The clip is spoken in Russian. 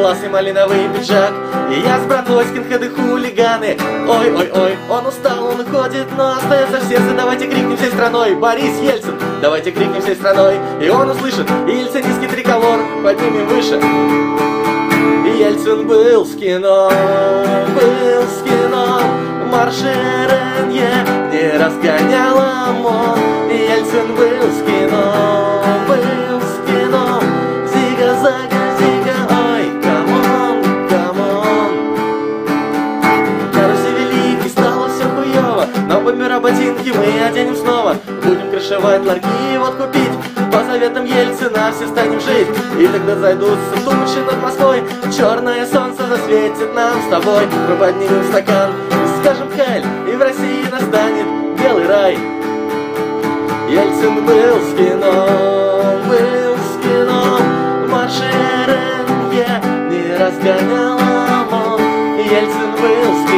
белесый малиновый пиджак. И я с братвой скинхеды хулиганы. Ой-ой-ой, он устал, он уходит, но остается в сердце. Давайте крикнем всей страной: Борис Ельцин! Давайте крикнем всей страной, и он услышит. И ельцинский триколор поднимем выше. И Ельцин был с кино, марширенье не разгонял ОМОН. И Ельцин был с кино, зига-зага, зига, ой, камон, камон. На Руси великий стало все хуёво, но бомбера ботинки мы оденем снова. Будем крышевать ларьки и водку пить, по заветам Ельцина все станем жить. И тогда зайдутся тучи над Москвой, черное солнце засветит нам с тобой. Мы поднимем стакан, скажем хель, и в России настанет белый рай. Ельцин был с кино, марширенье не разгонял ОМОН. Ельцин был с кино.